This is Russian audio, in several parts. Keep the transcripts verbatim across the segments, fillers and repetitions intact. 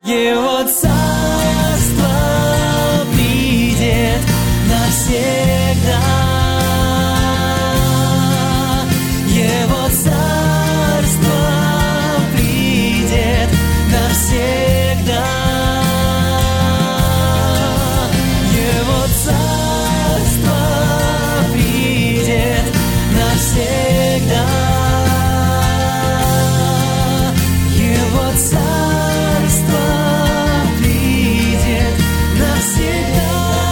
Его царство придет навсегда. Его царство придет навсегда. Его царство придет навсегда. Его царство придет навсегда.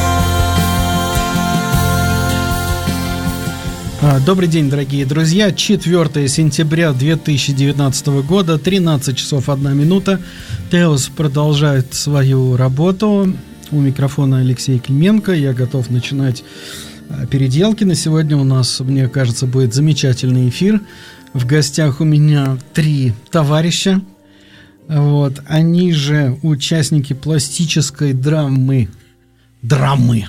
Добрый день, дорогие друзья. четвёртое сентября две тысячи девятнадцатого года, тринадцать часов одна минута. Теос продолжает свою работу. У микрофона Алексей Клименко. Я готов начинать переделки. На сегодня у нас, мне кажется, будет замечательный эфир. В гостях у меня три товарища. Вот. Они же участники пластической драмы. Драмы.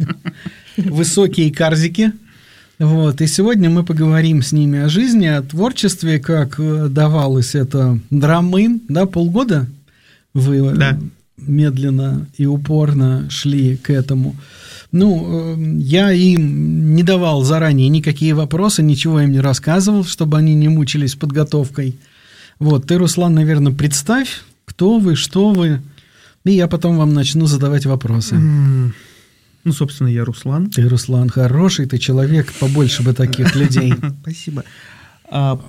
Высокие карзики. Вот. И сегодня мы поговорим с ними о жизни, о творчестве, как давалось это драмы. Да, полгода вы да. медленно и упорно шли к этому. Ну, я им не давал заранее никакие вопросы, ничего им не рассказывал, чтобы они не мучились подготовкой. Вот, ты, Руслан, наверное, представь, кто вы, что вы, и я потом вам начну задавать вопросы. Mm. Ну, собственно, я Руслан. Ты, Руслан, хороший, ты человек, побольше бы таких людей. Спасибо. А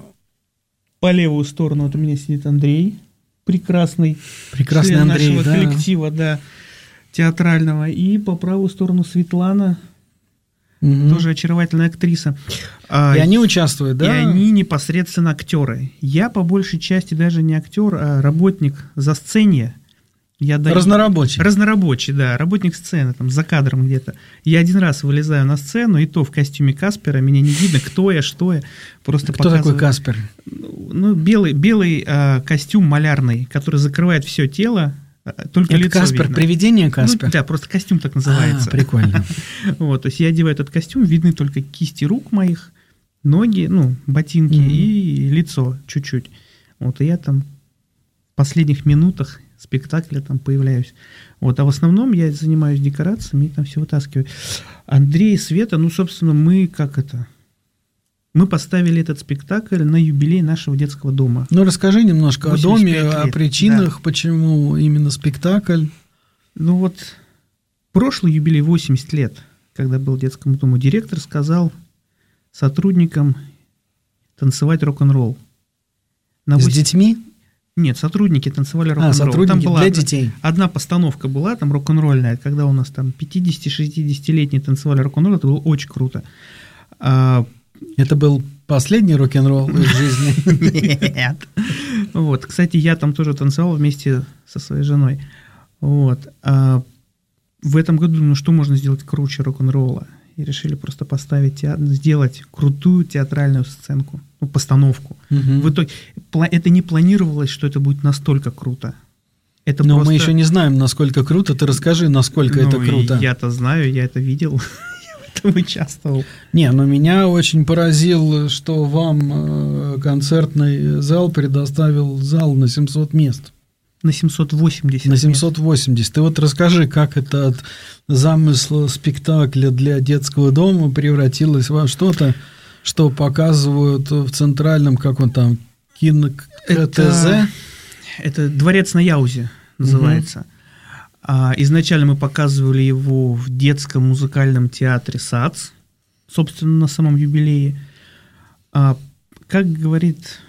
по левую сторону вот у меня сидит Андрей, прекрасный, прекрасный член Андрей, нашего да. коллектива, да, театрального. И по правую сторону Светлана, угу. тоже очаровательная актриса. И а, они участвуют, да? И они непосредственно актеры. Я по большей части даже не актер, а работник за сцене. Я даю... Разнорабочий. Разнорабочий, да, работник сцены, там, за кадром где-то. Я один раз вылезаю на сцену, и то в костюме Каспера, меня не видно, кто я, что я. Просто кто показываю... такой Каспер? Ну, белый, белый а, костюм малярный, который закрывает все тело, только это лицо Каспер, видно. Привидение Каспер? Ну, да, просто костюм так называется. А, прикольно. Вот, то есть я одеваю этот костюм, видны только кисти рук моих, ноги, ну, ботинки mm-hmm. и лицо чуть-чуть. Вот, и я там в последних минутах спектакля там появляюсь. Вот, а в основном я занимаюсь декорациями и там все вытаскиваю. Андрей и Света, ну, собственно, мы как это... Мы поставили этот спектакль на юбилей нашего детского дома. Ну, расскажи немножко о доме, лет. о причинах, да. почему именно спектакль. Ну, вот прошлый юбилей восемьдесят лет, когда был детскому дому, директор сказал сотрудникам танцевать рок-н-ролл. На С восемь... детьми? Нет, сотрудники танцевали рок-н-ролл. А, сотрудники там была для одна, детей. Одна постановка была, там рок-н-ролльная, когда у нас там пятидесяти-шестидесятилетние танцевали рок-н-ролл, это было очень круто. А... Это был последний рок-н-ролл в жизни? Нет. Вот, кстати, я там тоже танцевал вместе со своей женой. Вот. А в этом году, ну, что можно сделать круче рок-н-ролла? И решили просто поставить, театр, сделать крутую театральную сценку, ну, постановку. Угу. В итоге это не планировалось, что это будет настолько круто. Это Но просто... мы еще не знаем, насколько круто. Ты расскажи, насколько ну, это круто. Я-то знаю, я это видел, я в этом участвовал. Не, но меня очень поразило, что вам концертный зал предоставил зал на семьсот мест. На семьсот восемьдесят. На семьсот восемьдесят. Ты вот расскажи, как это от замысла спектакля для детского дома превратилось во что-то, что показывают в центральном, как он там, кино-КТЗ? Это, это «Дворец на Яузе» называется. Угу. А, изначально мы показывали его в детском музыкальном театре САЦ, собственно, на самом юбилее. А, как говорит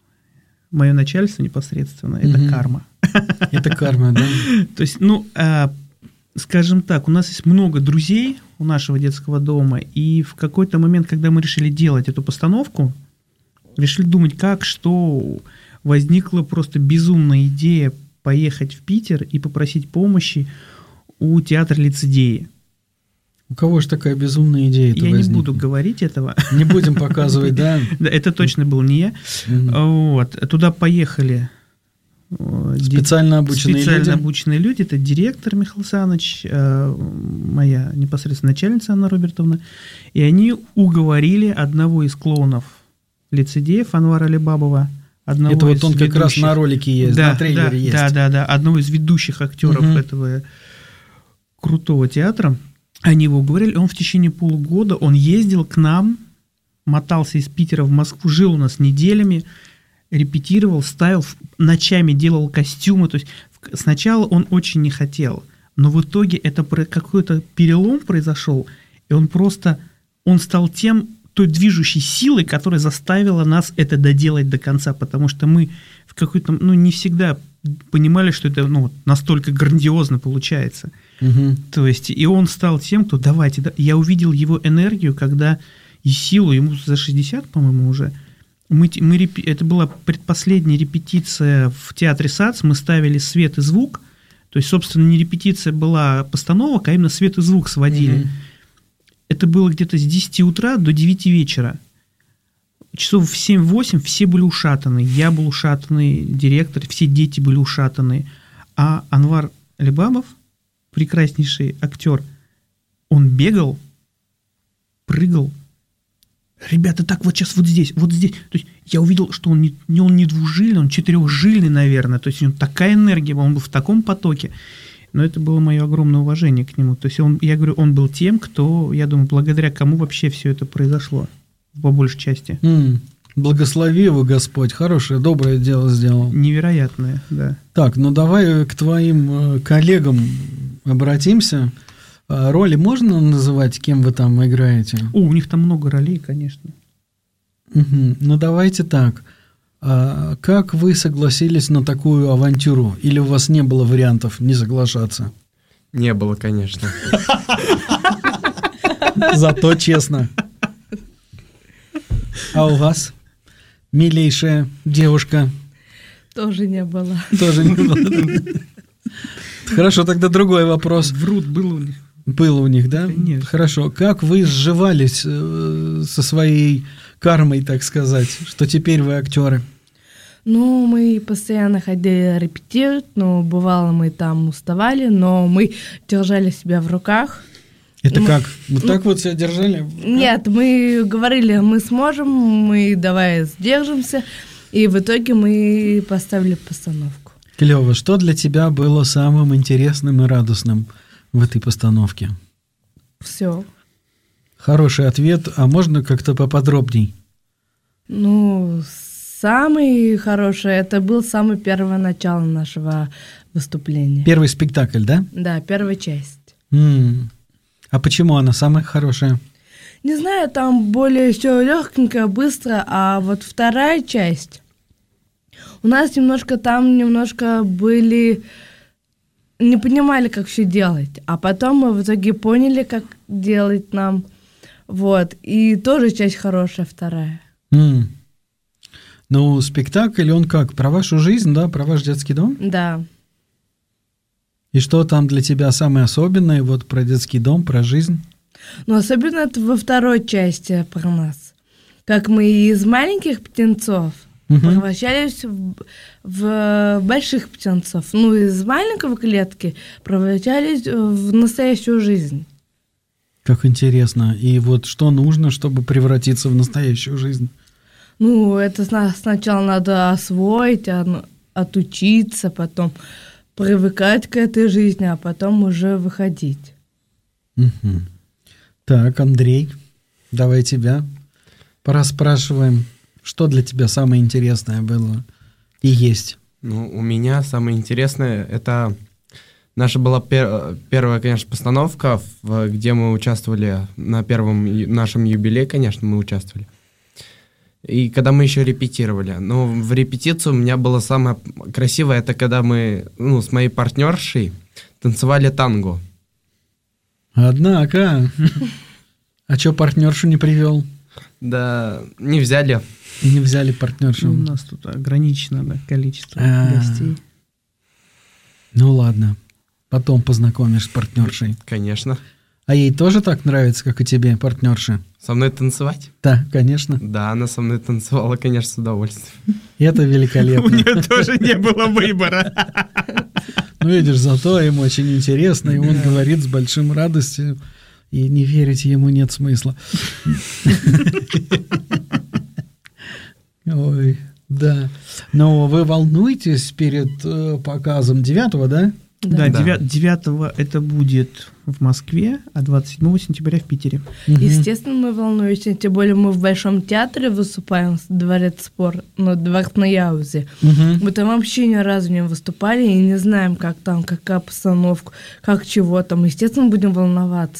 мое начальство непосредственно, это угу. карма. Это карма, да? То есть, ну, а, скажем так, у нас есть много друзей у нашего детского дома, и в какой-то момент, когда мы решили делать эту постановку, решили думать, как, что, возникла просто безумная идея поехать в Питер и попросить помощи у театра лицедеи. У кого же такая безумная идея? Я возникла? Не буду говорить этого. Не будем показывать, да? Это точно был не я. Вот. Туда поехали специально обученные специально люди. обученные люди. Это директор Михаил Александрович, моя непосредственно начальница Анна Робертовна. И они уговорили одного из клоунов лицедеев, Анвара Алибабова, одного Это вот из он как ведущих. раз на ролике есть, да, на трейлере да, есть. Да, да, да, одного из ведущих актеров Мгм. этого крутого театра. Они его уговорили, он в течение полугода, он ездил к нам, мотался из Питера в Москву, жил у нас неделями, репетировал, ставил, в- ночами делал костюмы. То есть в- сначала он очень не хотел, но в итоге это про- какой-то перелом произошел, и он просто, он стал тем, той движущей силой, которая заставила нас это доделать до конца, потому что мы в какой-то, ну, не всегда понимали, что это, ну, настолько грандиозно получается. Мгм. То есть, и он стал тем, кто, давайте, да. Я увидел его энергию, когда и силу, ему за шестьдесят, по-моему, уже. Мы, те- мы репи- это была предпоследняя репетиция в театре САЦ, мы ставили свет и звук, то есть, собственно, не репетиция была постановок, а именно свет и звук сводили. Мгм. Это было где-то с десяти утра до девяти вечера. Часов в семь-восемь все были ушатаны. Я был ушатанный, директор, все дети были ушатаны. А Анвар Лебабов, прекраснейший актер, он бегал, прыгал. Ребята, так вот сейчас вот здесь, вот здесь. То есть я увидел, что он не, не, он не двужильный, он четырехжильный, наверное. То есть у него такая энергия, он был в таком потоке. Но это было мое огромное уважение к нему. То есть он, я говорю, он был тем, кто, я думаю, благодаря кому вообще все это произошло, по большей части. М, Благослови его Господь, хорошее, доброе дело сделал. Невероятное, да. Так, ну давай к твоим э, коллегам обратимся. А роли можно называть, кем вы там играете? О, у них там много ролей, конечно. Мгм. Ну давайте так. А как вы согласились на такую авантюру? Или у вас не было вариантов не соглашаться? Не было, конечно. Зато честно. А у вас, милейшая девушка, Тоже не было. тоже не было? Хорошо, тогда другой вопрос. Врут было у них. Было у них, да? Конечно. Хорошо. Как вы сживались э, со своей кармой, так сказать, что теперь вы актеры? Ну, мы постоянно ходили репетировать, но бывало мы там уставали, но мы держали себя в руках. Это Ну, как? Вот так вот себя держали? Нет, мы говорили, мы сможем, мы давай сдержимся, и в итоге мы поставили постановку. Клево. Что для тебя было самым интересным и радостным в этой постановке? Все. Хороший ответ. А можно как-то поподробней? Ну, самый хороший, это был самый первое начало нашего выступления. Первый спектакль, да? Да, первая часть. М. А почему она самая хорошая? Не знаю, там более все легкенько, быстро, а вот вторая часть, у нас немножко там немножко были, не понимали, как все делать, а потом мы в итоге поняли, как делать нам, вот, и тоже часть хорошая вторая. М. Ну, спектакль, он как? Про вашу жизнь, да? Про ваш детский дом? Да. И что там для тебя самое особенное, вот про детский дом, про жизнь? Но особенно это во второй части про нас. Как мы из маленьких птенцов Мгм. превращались в, в больших птенцов. Ну, из маленького клетки превращались в настоящую жизнь. Как интересно. И вот что нужно, чтобы превратиться в настоящую жизнь? Ну, это сна- сначала надо освоить, а- отучиться, потом привыкать к этой жизни, а потом уже выходить. Мгм. Так, Андрей, давай тебя пораспрашиваем. Что для тебя самое интересное было и есть? Ну, у меня самое интересное, это наша была пер- первая, конечно, постановка, в- где мы участвовали на первом ю- нашем юбилее, конечно, мы участвовали. И когда мы еще репетировали. Но в репетицию у меня было самое красивое, это когда мы, ну, с моей партнершей танцевали танго. Однако, а что партнершу не привел? Да, не взяли. Не взяли Ну, партнершу? у нас тут ограничено, да, количество А. гостей. Ну ладно, потом познакомишь с партнершей. Конечно. А ей тоже так нравится, как и тебе, партнерша? Со мной танцевать? Да, конечно. Да, она со мной танцевала, конечно, с удовольствием. Это У великолепно. нее тоже не было выбора. Ну, видишь, зато им очень интересно, и он говорит с большим радостью, и не верить ему нет смысла. Ой, Да. Но вы волнуетесь перед э, показом девятого, да? Да, Да. девятого это будет в Москве, а двадцать седьмого сентября в Питере. Мгм. Естественно, мы волнуемся, тем более мы в Большом театре выступаем, Дворец спор, ну, Дворец на Яузе. Мгм. Мы там вообще ни разу не выступали и не знаем, как там, какая постановка, как чего там. Естественно, будем волноваться.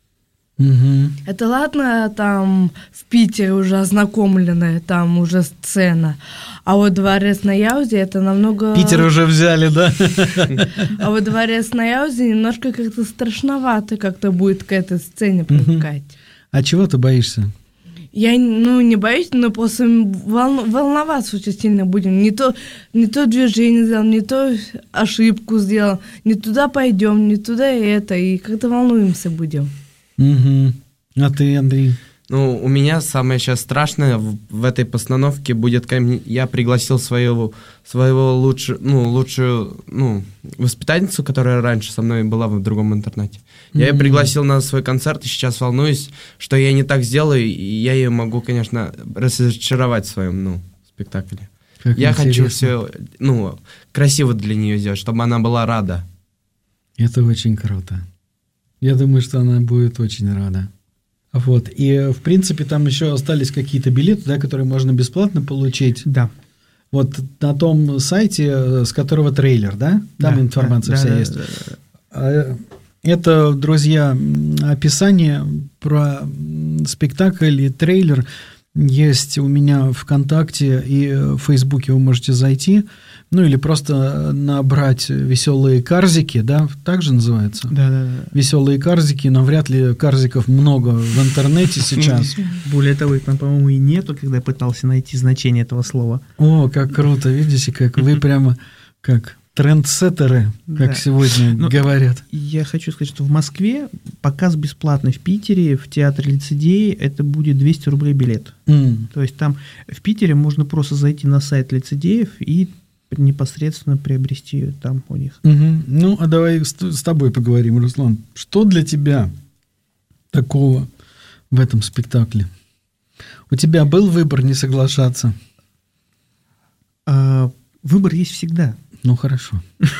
Мгм. Это ладно, там в Питере уже ознакомленная, там уже сцена. А вот Дворец на Яузе это намного... Питер уже взяли, да? А вот Дворец на Яузе немножко как-то страшновато как-то будет к этой сцене привыкать. А чего ты боишься? Я, ну, не боюсь, но просто волну- волноваться очень сильно будем. Не то, не то движение сделал, не то ошибку сделал, не туда пойдем, не туда это, и как-то волнуемся будем. Мгм. А ты, Андрей? Ну, у меня самое сейчас страшное в, в этой постановке будет, когда я пригласил своего, своего лучше, ну, лучшую, ну, воспитательницу, которая раньше со мной была в другом интернате. Я ее Мгм. пригласил на свой концерт, и сейчас волнуюсь, что я не так сделаю, и я ее могу, конечно, разочаровать в своем, ну, спектакле. Как я хочу интересно. все, ну, красиво для нее сделать, чтобы она была рада. Это очень круто. Я думаю, что она будет очень рада. Вот. И, в принципе, там еще остались какие-то билеты, да, которые можно бесплатно получить. Да. Вот на том сайте, с которого трейлер, да? Там Да, информация да, вся да, есть. да, да. А, Это, друзья, м, описание про м, спектакль и трейлер есть у меня в ВКонтакте и в Фейсбуке, вы можете зайти, ну или просто набрать «Веселые карзики», да, так же называется? Да, да, да. «Веселые карзики», но вряд ли карзиков много в интернете сейчас. Более того, их там, по-моему, и нету, когда я пытался найти значение этого слова. О, как круто, видите, как вы прямо как трендсеттеры, как Да. сегодня Ну, говорят. Я хочу сказать, что в Москве показ бесплатный, в Питере, в театре лицедеи это будет двести рублей билет. М. То есть там в Питере можно просто зайти на сайт лицедеев и непосредственно приобрести там у них. Мгм. Ну, а давай с, с тобой поговорим, Руслан. Что для тебя такого в этом спектакле? У тебя был выбор не соглашаться? А, выбор есть всегда. Ну, хорошо.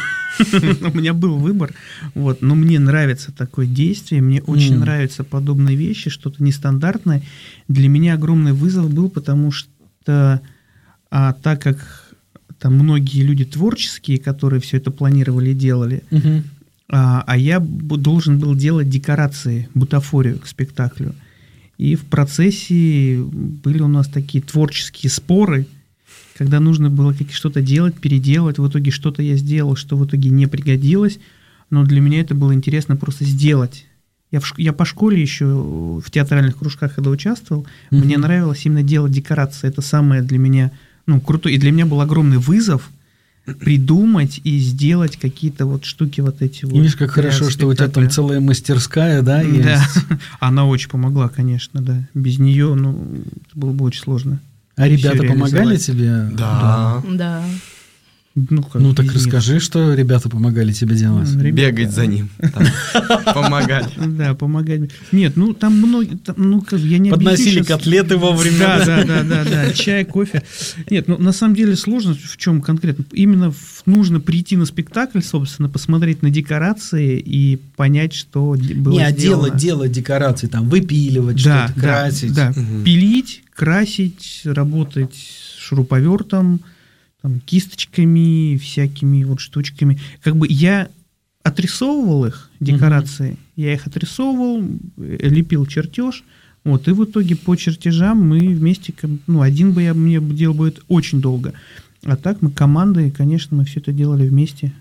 У меня был выбор, вот, но мне нравится такое действие, мне очень М. нравятся подобные вещи, что-то нестандартное. Для меня огромный вызов был, потому что а, так как там многие люди творческие, которые все это планировали и делали, Мгм. а, а я бу- должен был делать декорации, бутафорию к спектаклю. И в процессе были у нас такие творческие споры, когда нужно было как- что-то делать, переделать. В итоге что-то я сделал, что в итоге не пригодилось. Но для меня это было интересно просто сделать. Я, в, ш- я по школе еще в театральных кружках, когда участвовал, Мгм. мне нравилось именно делать декорации. Это самое для меня, ну, круто. И для меня был огромный вызов придумать и сделать какие-то вот штуки вот эти вот. И видишь, как для хорошо, что у тебя там спектакля. целая мастерская, да, есть. Да, она очень помогла, конечно, да. Без нее, ну, это было бы очень сложно. А ребята Всё помогали реализовать. тебе? Да. Да. Ну, как Ну, так без них. расскажи, что ребята помогали тебе делать. М, ребята, Бегать за ним. там, Помогать. Да, помогать. Нет, ну там многие, там, ну как я не Подносили объясню щас- котлеты вовремя. Да, да, да, да, да, чай, кофе. Нет, ну на самом деле сложно в чем конкретно. Именно в- нужно прийти на спектакль, собственно, посмотреть на декорации и понять, что де- было Не, а сделано. делать, делать декорации, там, выпиливать, Да, что-то, да, красить. да. Мгм. Пилить, красить, работать с шуруповертом, там, кисточками, всякими вот штучками. Как бы я отрисовывал их, декорации, я их отрисовывал, э, лепил чертеж, вот, и в итоге по чертежам мы вместе, как- ну, один бы я мне делал будет очень долго, а так мы командой, конечно, мы все это делали вместе.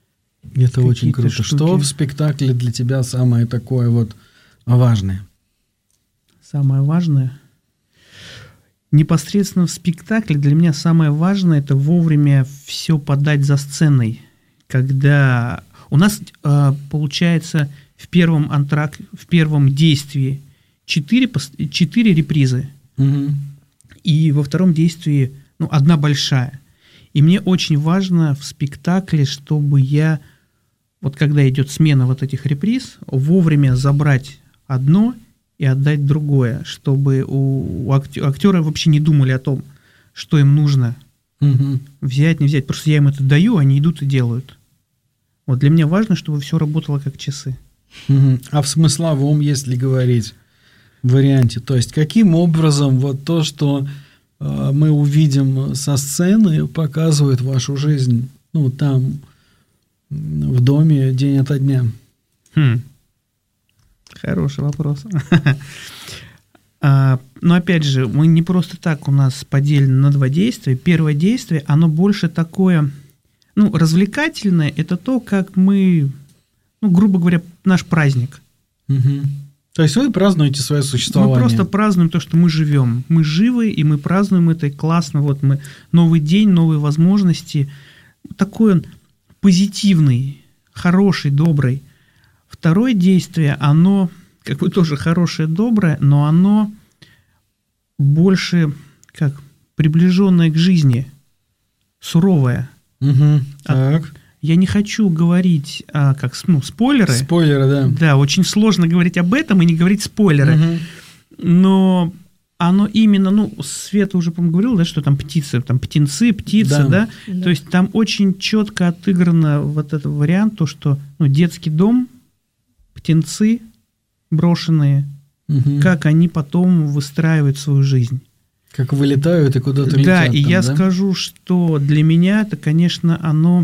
Это очень Какие-то круто. Что штуки. в спектакле для тебя самое такое вот важное? Самое важное. Непосредственно в спектакле для меня самое важное это вовремя все подать за сценой. Когда у нас э, получается в первом антрак, в первом действии четыре, пос- четыре репризы, Мгм. и во втором действии ну, одна большая. И мне очень важно в спектакле, чтобы я, вот когда идет смена вот этих реприз, вовремя забрать одно и отдать другое, чтобы у, у акте- актеры вообще не думали о том, что им нужно Мгм. Взять, не взять. Просто я им это даю, они идут и делают. Вот для меня важно, чтобы все работало как часы. Мгм. А в смысловом, если говорить, варианте, то есть каким образом вот то, что э, мы увидим со сцены, показывает вашу жизнь, ну, там, м, в доме день ото дня? Хм. Хороший вопрос. А, но опять же, мы не просто так у нас поделены на два действия. Первое действие, оно больше такое, ну, развлекательное, это то, как мы, ну, грубо говоря, наш праздник. Мгм. То есть вы празднуете свое существование? Мы просто празднуем то, что мы живем. Мы живы, и мы празднуем это, и классно. Вот мы новый день, новые возможности. Такой он позитивный, хороший, добрый. Второе действие, оно как бы тоже хорошее, доброе, но оно больше как приближенное к жизни, суровое. Мгм. А- Так. Я не хочу говорить, а, как с- ну, спойлеры. Спойлеры, да. Да, очень сложно говорить об этом и не говорить спойлеры. Мгм. Но оно именно, ну, Света уже, по-моему, говорила, да, что там птицы, там птенцы, птицы, Да. да? Да. То есть там очень четко отыграно вот этот вариант, то, что, ну, детский дом, птенцы брошенные, Мгм. как они потом выстраивают свою жизнь. Как вылетают и куда-то летят. Да, и там, я да? скажу, что для меня это, конечно, оно,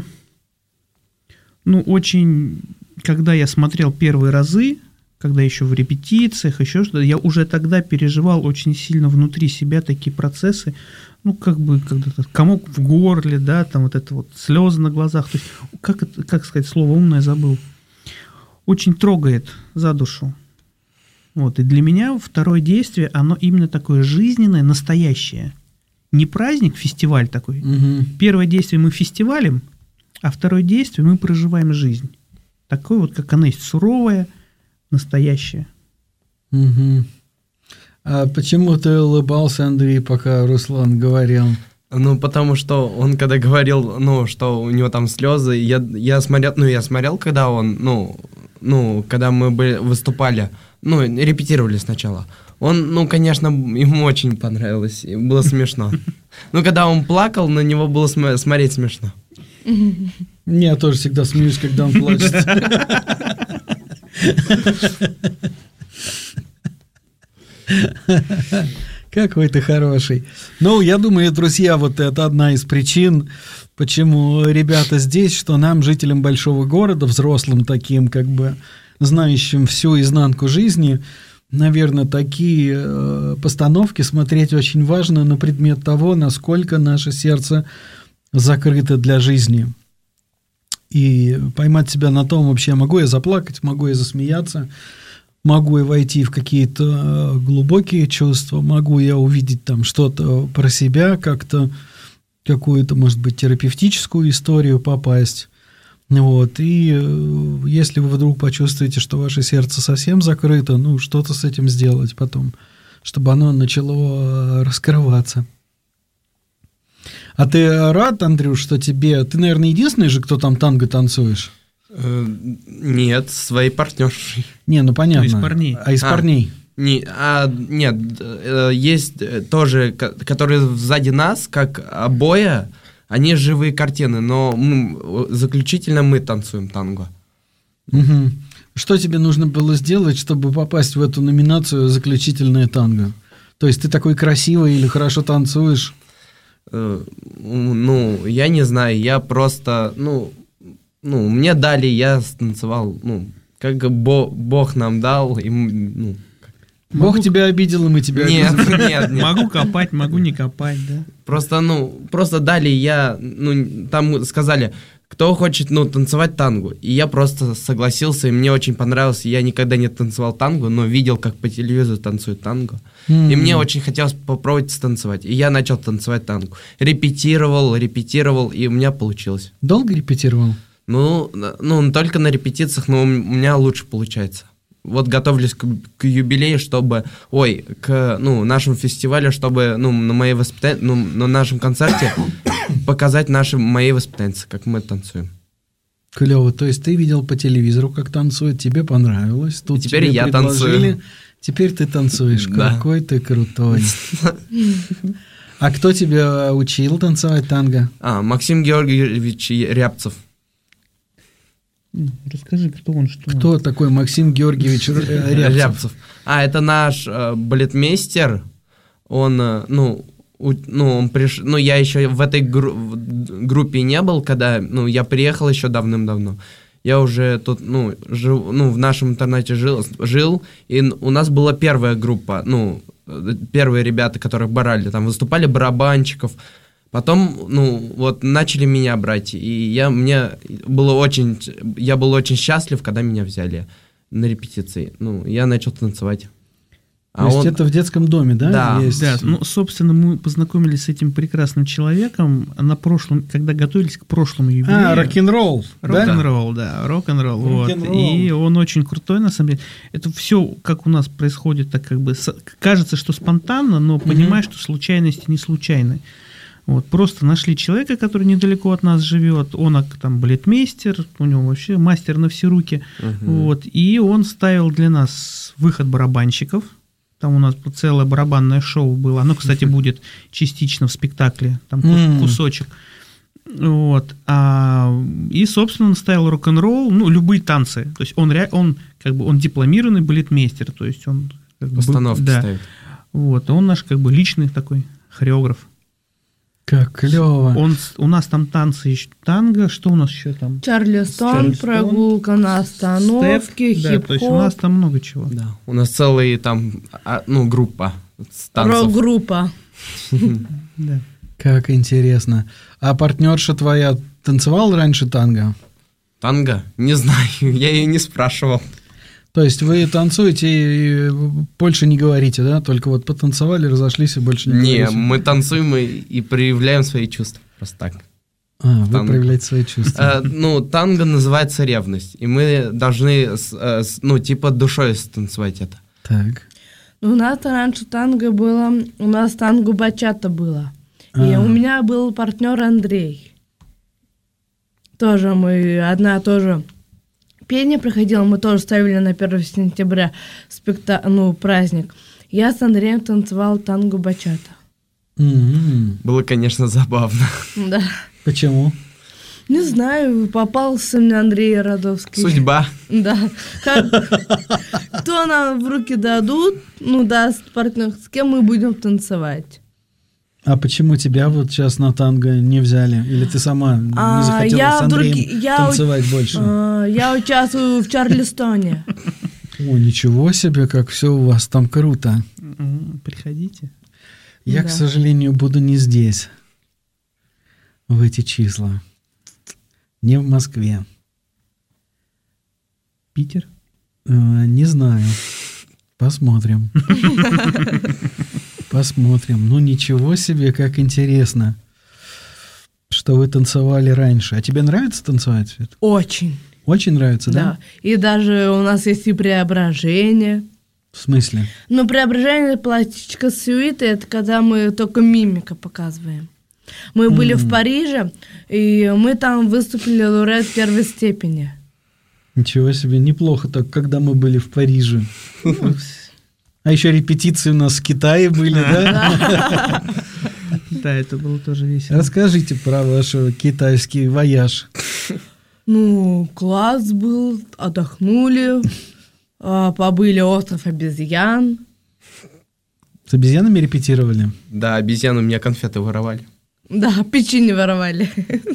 ну, очень, когда я смотрел первые разы, когда еще в репетициях, еще что-то, я уже тогда переживал очень сильно внутри себя такие процессы, ну, как бы, когда-то комок в горле, да, там вот это вот слезы на глазах, то есть, как, это, как сказать, слово умное забыл, очень трогает за душу. Вот, и для меня второе действие, оно именно такое жизненное, настоящее. Не праздник, фестиваль такой. Мгм. Первое действие мы фестивалем, а второе действие мы проживаем жизнь. Такое вот, как она есть, суровое, настоящее. Мгм. А почему ты улыбался, Андрей, пока Руслан говорил? Ну, потому что он когда говорил, ну, что у него там слезы, я, я смотрел, ну, я смотрел, когда он, ну, ну, когда мы были, выступали, ну, репетировали сначала. Он, ну, конечно, ему очень понравилось, и было смешно. Ну, когда он плакал, на него было см- смотреть смешно. Я тоже всегда смеюсь, когда он плачет. Какой ты хороший. Ну, я думаю, друзья, вот это одна из причин, почему ребята здесь, что нам, жителям большого города, взрослым таким, как бы, знающим всю изнанку жизни, наверное, такие э, постановки смотреть очень важно на предмет того, насколько наше сердце закрыто для жизни. И поймать себя на том, вообще, могу я заплакать, могу я засмеяться, могу я войти в какие-то глубокие чувства, могу я увидеть там что-то про себя, как-то какую-то, может быть, терапевтическую историю попасть. Вот. И э, если вы вдруг почувствуете, что ваше сердце совсем закрыто, ну, что-то с этим сделать потом, чтобы оно начало раскрываться. А ты рад, Андрюш, что тебе... Ты, наверное, единственный же, кто там танго танцуешь? Э, Нет, своей партнершей. Не, ну понятно. из парней. А из А. парней? Не, а, нет, э, есть э, тоже, ко- которые сзади нас, как обоя, они живые картины, но мы- заключительно мы танцуем танго. Мгм. Что тебе нужно было сделать, чтобы попасть в эту номинацию «Заключительное танго»? То есть ты такой красивый или хорошо танцуешь? Э, Ну, я не знаю, я просто, ну, ну, мне дали, я станцевал, ну, как бо- Бог нам дал, и, м, ну, Бог Могу- тебя обидел, и мы тебя нет, обидели. нет, нет. Могу копать, могу не копать, да. Просто, ну, просто дали я, ну, там сказали, кто хочет, ну, танцевать танго. И я просто согласился, и мне очень понравилось. Я никогда не танцевал танго, но видел, как по телевизору танцуют танго. И М. мне очень хотелось попробовать станцевать. И я начал танцевать танго. Репетировал, репетировал, и у меня получилось. Долго репетировал? Ну, на- ну, только на репетициях, но у м- у меня лучше получается. Вот готовлюсь к, к юбилею, чтобы, ой, к, ну, нашему фестивалю, чтобы, ну, на моей воспитан... ну, на нашем концерте показать наши, мои воспитанницы, как мы танцуем. Клево. То есть ты видел по телевизору, как танцуют, тебе понравилось. Тут И теперь тебе я предложили, танцую. Теперь ты танцуешь. Да. Какой ты крутой. А кто тебя учил танцевать танго? А, Максим Георгиевич Рябцев. Расскажи, кто он, что Кто он? такой Максим Георгиевич Р- Рябцев? Рябцев. А, это наш э, балетмейстер. Он, э, ну, у- ну, он приш... ну, я еще в этой гру- в группе не был, когда, ну, я приехал еще давным-давно. Я уже тут, ну, жив, ну, в нашем интернете жил, жил, и н- у нас была первая группа, ну, э, первые ребята, которых брали, там выступали барабанщиков. Потом, ну, вот начали меня брать, и я, мне было очень, я был очень счастлив, когда меня взяли на репетиции. Ну, я начал танцевать. То есть это в детском доме, да? Да. есть? Да, ну, собственно, мы познакомились с этим прекрасным человеком на прошлом, когда готовились к прошлому юбилею. А, рок-н-ролл, да? Рок-н-ролл, да, рок-н-ролл. Вот. Рок-н-ролл. И он очень крутой, на самом деле. Это все, как у нас происходит, так как бы с- кажется, что спонтанно, но понимаешь, что случайности не случайны. Вот, просто нашли человека, который недалеко от нас живет, он ак- там балетмейстер, у него вообще мастер на все руки, Мгм. вот, и он ставил для нас выход барабанщиков, там у нас целое барабанное шоу было, оно, кстати, будет частично в спектакле, там кус- М. кусочек, вот, а, и, собственно, он ставил рок-н-ролл, ну, любые танцы, то есть он, ре- он как бы, он дипломированный балетмейстер, то есть он... как бы, Постановки да, ставит. вот, он наш как бы личный такой хореограф. Как клево. Он, с- у нас там танцы, еще танго, что у нас еще там? Чарльстон, Чарльстон, прогулка на остановке, Степ, да, то есть у хип-хоп, нас там много чего. Да, у нас целая там, а, ну, группа с танцев. рок-группа. Да. Как интересно. А партнерша твоя танцевала раньше танго? Танго? Не знаю, я ее не спрашивал. То есть вы танцуете и больше не говорите, да? Только вот потанцевали, разошлись и больше не, Не, говорите. мы танцуем и, и проявляем свои чувства. Просто так. А, вы танго. проявляете свои чувства. Э, ну, танго называется ревность. И мы должны, с- э, с- ну, типа душой станцевать это. Так. У нас раньше танго было, у нас танго бачата было. И А. у меня был партнер Андрей. Тоже мы, одна тоже пение проходила, мы тоже ставили на первое сентября спекта... ну, праздник. Я с Андреем танцевала танго бачата. М-м. Было, конечно, забавно. Да. Почему? Не знаю, попался мне Андрей Родовский. Судьба. Да. Как- Кто нам в руки дадут, ну, даст партнер, с кем мы будем танцевать. А почему тебя вот сейчас на танго не взяли? Или ты сама не А, захотела я с Андреем вдруг- я танцевать больше? А, Я участвую в Чарльстоне. О, ничего себе, как все у вас там круто. М, Приходите. Я, Да. к сожалению, буду не здесь, в эти числа. Не в Москве. Питер. Э, не знаю. Посмотрим. Посмотрим. Ну, ничего себе, как интересно, что вы танцевали раньше. А тебе нравится танцевать, Свет? Очень. Очень нравится, да? Да. И даже у нас есть и преображение. В смысле? Но преображение пластической сюиты — это когда мы только мимика показываем. Мы были в Париже, и мы там выступили лауреат первой степени. Ничего себе, неплохо так, когда мы были в Париже. А еще репетиции у нас в Китае были, да? Да, это было тоже весело. Расскажите про ваш китайский вояж. Ну, класс был, отдохнули, а, побыли остров обезьян. С обезьянами репетировали? Да, обезьяны у меня конфеты воровали. Да, печенье воровали.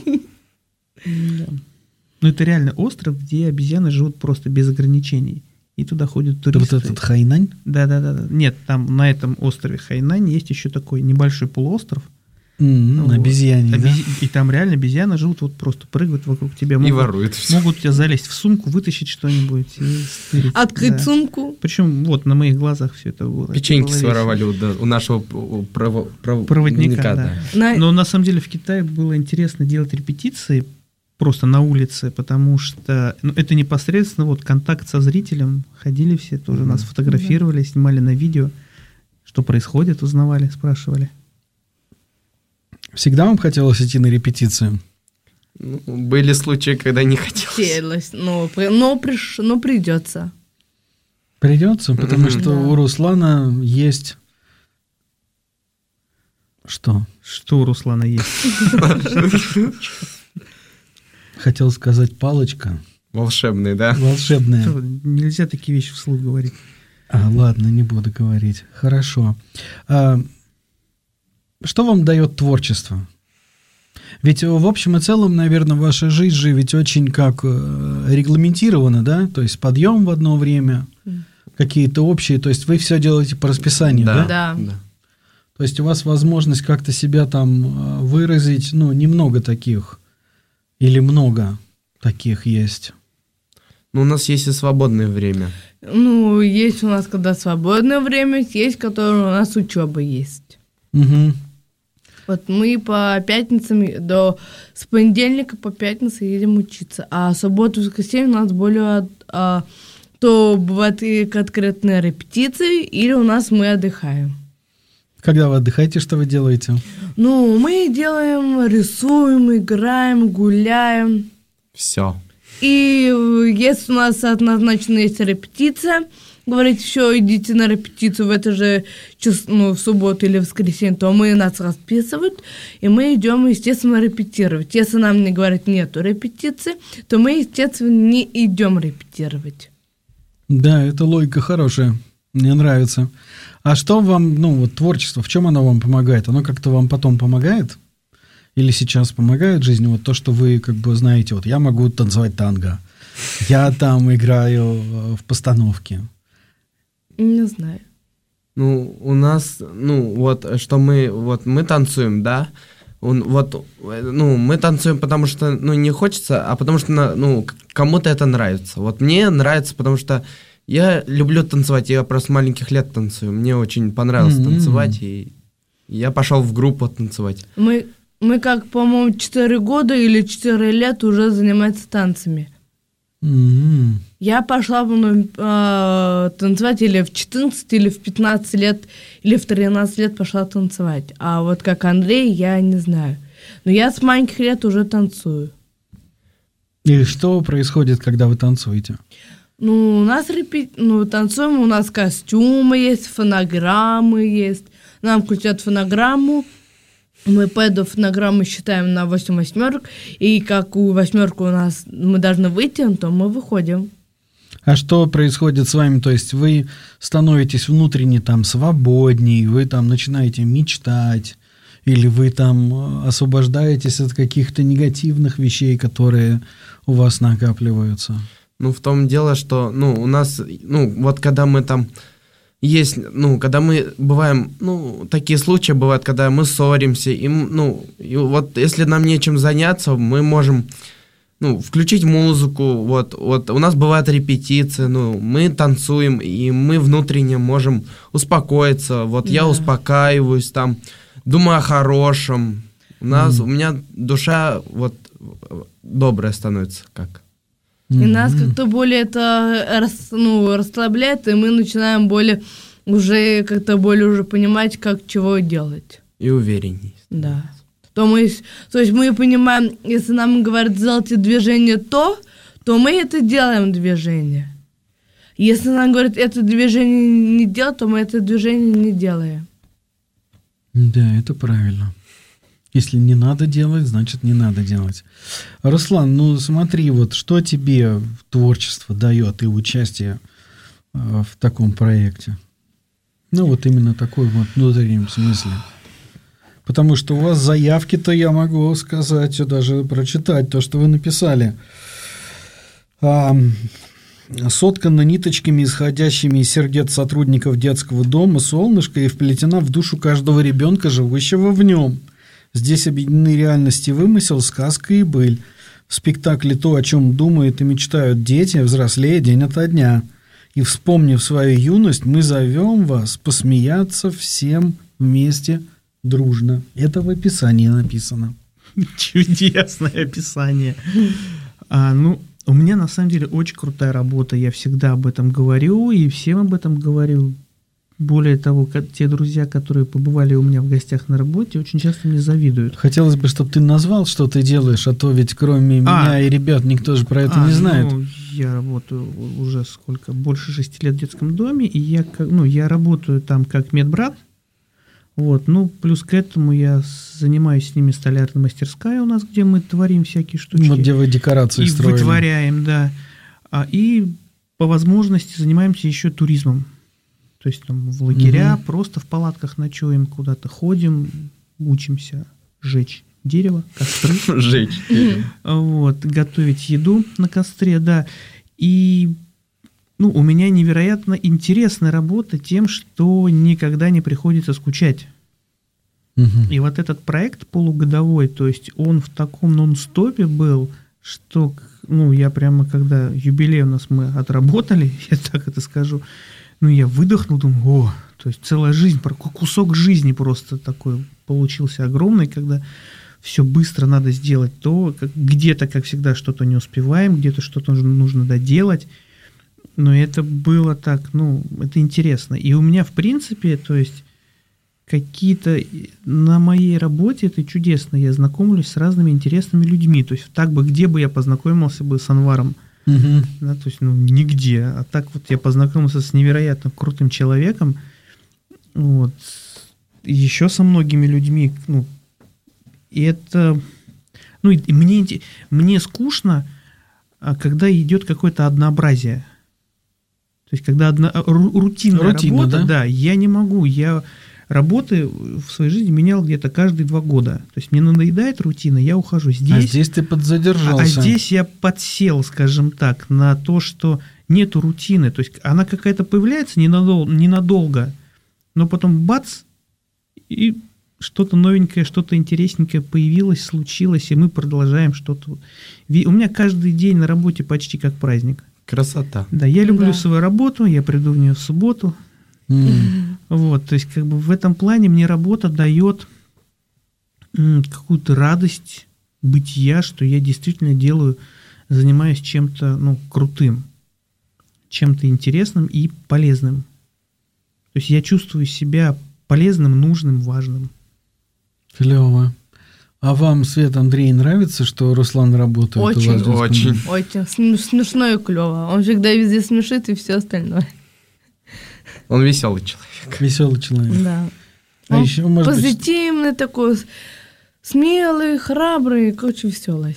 Ну, это реально остров, где обезьяны живут просто без ограничений. И туда ходят Это туристы. вот этот Хайнань? Да, да, да, да. Нет, там на этом острове Хайнань есть еще такой небольшой полуостров. М, Вот. Обезьяне, да? Обези- И там реально обезьяны живут, вот просто прыгают вокруг тебя. И Могут, воруют все. могут у тебя залезть в сумку, вытащить что-нибудь и стырить. Открыть Да. сумку. Причем вот на моих глазах все это было. Печеньки Это было весело. своровали у, да, у нашего у право- право- Проводника, да. На- Но на самом деле в Китае было интересно делать репетиции просто на улице, потому что ну, это непосредственно вот контакт со зрителем. Ходили все, тоже нас фотографировали, снимали на видео. Что происходит, узнавали, спрашивали. Всегда вам хотелось идти на репетицию? Ну, были случаи, когда не хотелось. Хотелось, но, при- но, приш- но придется. Придется, потому Мгм. что Да. у Руслана есть Что? Что у Руслана есть? Хотел сказать палочка. Волшебный, да? Волшебная. Что, нельзя такие вещи вслух говорить. А, ладно, не буду говорить. Хорошо. А, что вам дает творчество? Ведь в общем и целом, наверное, ваша жизнь же ведь очень как регламентирована, да? То есть подъем в одно время, какие-то общие, то есть вы все делаете по расписанию, да? Да. да. То есть у вас возможность как-то себя там выразить, ну, немного таких, или много таких есть? Ну, у нас есть и свободное время. Ну, есть у нас когда свободное время, есть, которое у нас учеба есть. Угу. Вот мы по пятницам до с понедельника по пятницу едем учиться, а субботу и воскресенье у нас более а, то бывают и конкретные репетиции, или у нас мы отдыхаем. Когда вы отдыхаете, что вы делаете? Ну, мы делаем, рисуем, играем, гуляем. Все. И если у нас однозначно есть репетиция, говорить, еще идите на репетицию в это же час, ну, в субботу или в воскресенье, то мы нас расписывают, и мы идем, естественно, репетировать. Если нам не говорят, нету репетиции, то мы, естественно, не идем репетировать. Да, это логика хорошая. Мне нравится. А что вам, ну, вот творчество, в чем оно вам помогает? Оно как-то вам потом помогает? Или сейчас помогает в жизни? Вот то, что вы как бы знаете, вот я могу танцевать танго, я там играю в постановке. Не знаю. Ну, у нас, ну, вот, что мы, вот, мы танцуем, да, Он, вот, ну, мы танцуем, потому что, ну, не хочется, а потому что, ну, кому-то это нравится. Вот мне нравится, потому что я люблю танцевать, я просто с маленьких лет танцую, мне очень понравилось mm-hmm. танцевать, и я пошел в группу танцевать. Мы, мы как, по-моему, четыре года или четыре лет уже занимаемся танцами. Mm-hmm. Я пошла ну, э, танцевать или в четырнадцать, или в пятнадцать лет, или в тринадцать лет пошла танцевать. А вот как Андрей, я не знаю. Но я с маленьких лет уже танцую. И что происходит, когда вы танцуете? Ну, у нас репет... ну, танцуем, у нас костюмы есть, фонограммы есть. Нам включают фонограмму. Мы по эту фонограмму считаем на восемь восьмерок. И как у восьмерку у нас мы должны выйти, то мы выходим. А что происходит с вами? То есть вы становитесь внутренне там свободней, вы там начинаете мечтать, или вы там освобождаетесь от каких-то негативных вещей, которые у вас накапливаются? Ну, в том дело, что, ну, у нас, ну, вот когда мы там есть, ну, когда мы бываем, ну, такие случаи бывают, когда мы ссоримся, и, ну, и вот если нам нечем заняться, мы можем, ну, включить музыку, вот, вот, у нас бывают репетиции, ну, мы танцуем, и мы внутренне можем успокоиться, вот, да. Я успокаиваюсь там, думаю о хорошем, у нас, mm. у меня душа, вот, добрая становится, как. И mm-hmm. нас как-то более это рас, ну, расслабляет, и мы начинаем более уже как-то более уже понимать, как чего делать. И уверенней. Да. То, мы, то есть мы понимаем, если нам говорят, сделайте движение то, то мы это делаем движение. Если нам говорят, это движение не делать, то мы это движение не делаем. Да, это правильно. Если не надо делать, значит не надо делать. Руслан, ну смотри, вот что тебе творчество дает и участие э, в таком проекте? Ну вот именно такой вот внутреннем смысле. Потому что у вас заявки-то, я могу сказать, даже прочитать то, что вы написали. А, соткана ниточками, исходящими из сердец сотрудников детского дома, солнышко и вплетена в душу каждого ребенка, живущего в нем. Здесь объединены реальность и вымысел, сказка и быль. В спектакле то, о чем думают и мечтают дети, взрослея день ото дня. И, вспомнив свою юность, мы зовем вас посмеяться всем вместе дружно. Это в описании написано. Чудесное описание. А, ну, у меня на самом деле очень крутая работа. Я всегда об этом говорю и всем об этом говорю. Более того, как те друзья, которые побывали у меня в гостях на работе, очень часто мне завидуют. Хотелось бы, чтобы ты назвал, что ты делаешь, а то ведь кроме а, меня и ребят никто же про это а, не знает. Ну, я работаю уже сколько, больше шести лет в детском доме, и я, ну, я работаю там как медбрат, Вот, ну, плюс к этому я занимаюсь с ними столярной мастерской у нас, где мы творим всякие штучки. Вот где вы декорации и строили. вытворяем, да. А, и по возможности занимаемся еще туризмом. То есть там в лагеря, угу. просто в палатках ночуем, куда-то ходим, учимся жечь дерево, костры. Жечь. Вот, готовить еду на костре, да. И ну, у меня невероятно интересная работа тем, что никогда не приходится скучать. Угу. И вот этот проект полугодовой, то есть он в таком нон-стопе был, что, ну, я прямо, когда юбилей у нас мы отработали, я так это скажу, ну, я выдохнул, думаю, о, то есть целая жизнь, кусок жизни просто такой получился огромный, когда все быстро надо сделать, то как, где-то, как всегда, что-то не успеваем, где-то что-то нужно доделать. Но это было так, ну, это интересно. И у меня, в принципе, то есть, какие-то на моей работе, это чудесно, я знакомлюсь с разными интересными людьми. То есть, так бы, где бы я познакомился бы с Анваром? Угу. Да, то есть, ну, нигде. А так вот я познакомился с невероятно крутым человеком. Вот. Еще со многими людьми. Ну, и это... Ну, и мне, мне скучно, когда идет какое-то однообразие. То есть, когда одна, рутинная Рутина, работа, да? да, я не могу. Я работы в своей жизни менял где-то каждые два года. То есть, мне надоедает рутина, я ухожу. Здесь, а здесь ты подзадержался. А, а здесь я подсел, скажем так, на то, что нету рутины. То есть, она какая-то появляется ненадолго, ненадолго, но потом бац, и что-то новенькое, что-то интересненькое появилось, случилось, и мы продолжаем что-то. У меня каждый день на работе почти как праздник. Красота. Да, я люблю Да. свою работу, я приду в нее в субботу. М. Вот, то есть, как бы в этом плане мне работа дает м, какую-то радость бытия, что я действительно делаю, занимаюсь чем-то, ну, крутым, чем-то интересным и полезным. То есть я чувствую себя полезным, нужным, важным. Клево. А вам, Свет, Андрей, нравится, что Руслан работает у Очень. вас? в Донском Очень. доме? Очень см- смешно и клево. Он всегда везде смешит и все остальное. Он веселый человек. Веселый человек. Да. А Он еще, может быть, позитивный такой, с- смелый, храбрый, короче, веселый.